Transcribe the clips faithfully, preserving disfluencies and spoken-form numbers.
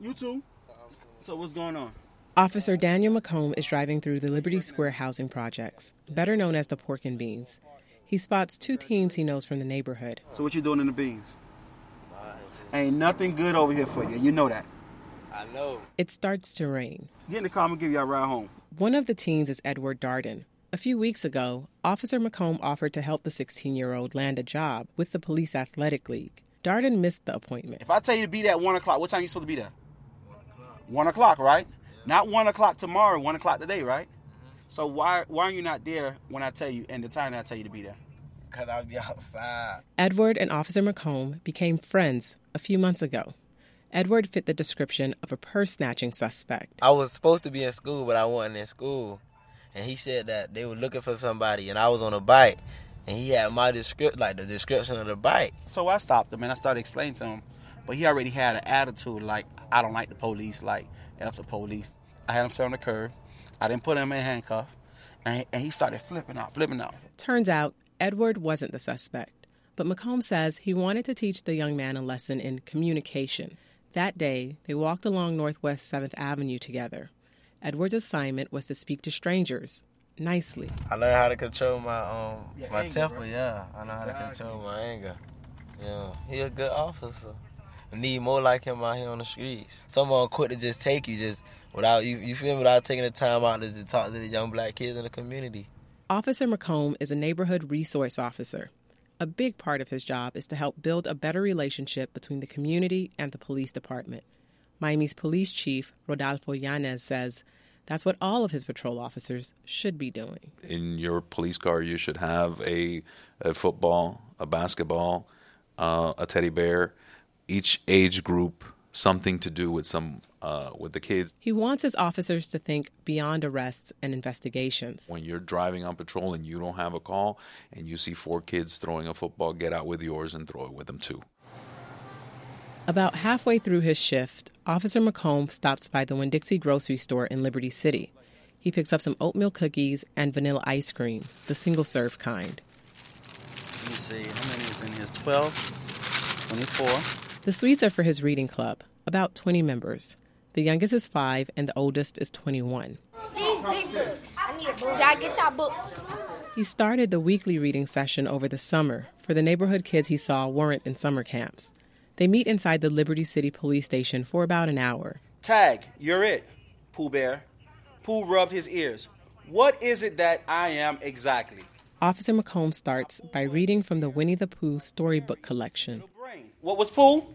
You too. So what's going on? Officer Daniel McComb is driving through the Liberty Square housing projects, better known as the Pork and Beans. He spots two teens he knows from the neighborhood. So what you doing in the beans? Ain't nothing good over here for you. You know that. I know. It starts to rain. Get in the car, I'm going to give you a ride home. One of the teens is Edward Darden. A few weeks ago, Officer McComb offered to help the sixteen-year-old land a job with the Police Athletic League. Darden missed the appointment. If I tell you to be there at one o'clock, what time are you supposed to be there? one o'clock, right? Yeah. Not one o'clock tomorrow, one o'clock today, right? Mm-hmm. So why why are you not there when I tell you, and the time that I tell you to be there? Because I'll be outside. Edward and Officer McComb became friends a few months ago. Edward fit the description of a purse-snatching suspect. I was supposed to be in school, but I wasn't in school. And he said that they were looking for somebody, and I was on a bike. And he had my description, like the description of the bike. So I stopped him, and I started explaining to him. But he already had an attitude like, I don't like the police, like, F the police. I had him sit on the curb. I didn't put him in handcuffs. And, and he started flipping out, flipping out. Turns out, Edward wasn't the suspect. But McComb says he wanted to teach the young man a lesson in communication. That day, they walked along Northwest seventh Avenue together. Edward's assignment was to speak to strangers nicely. I learned how to control my um Your my anger, temper, bro. yeah. I know Exactly. how to control my anger. Yeah, he a good officer. I need more like him out here on the streets. Someone quick to just take you, just without you. You feel me? Without taking the time out to, to talk to the young black kids in the community. Officer McComb is a neighborhood resource officer. A big part of his job is to help build a better relationship between the community and the police department. Miami's police chief, Rodolfo Yanez, says that's what all of his patrol officers should be doing. In your police car, you should have a, a football, a basketball, uh, a teddy bear, each age group something to do with some uh, with the kids. He wants his officers to think beyond arrests and investigations. When you're driving on patrol and you don't have a call and you see four kids throwing a football, get out with yours and throw it with them too. About halfway through his shift, Officer McComb stops by the Winn-Dixie grocery store in Liberty City. He picks up some oatmeal cookies and vanilla ice cream, the single-serve kind. Let me see, how many is in here? twelve, twenty-four. The sweets are for his reading club, about twenty members. The youngest is five and the oldest is twenty-one. These big books. I need a book. Did I get y'all books? He started the weekly reading session over the summer for the neighborhood kids he saw weren't in summer camps. They meet inside the Liberty City police station for about an hour. Tag, you're it, Pooh Bear. Pooh rubbed his ears. What is it that I am exactly? Officer McComb starts by reading from the Winnie the Pooh storybook collection. What was Pooh?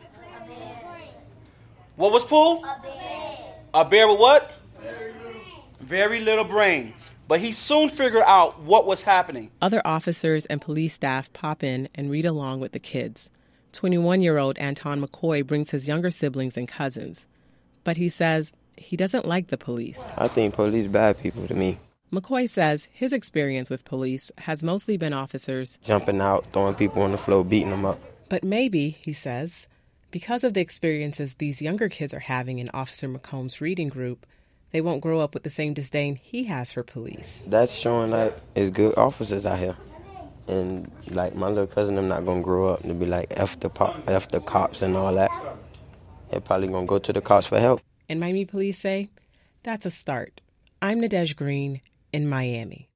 What was Pooh? A bear. A bear with what? Very little. Very little brain. But he soon figured out what was happening. Other officers and police staff pop in and read along with the kids. twenty-one-year-old Anton McCoy brings his younger siblings and cousins. But he says he doesn't like the police. I think police bad people to me. McCoy says his experience with police has mostly been officers jumping out, throwing people on the floor, beating them up. But maybe, he says, because of the experiences these younger kids are having in Officer McComb's reading group, they won't grow up with the same disdain he has for police. That's showing that there's good officers out here. And like my little cousin, I'm not going to grow up and be like F the, pop, F the cops and all that. They're probably going to go to the cops for help. And Miami police say that's a start. I'm Nadege Green in Miami.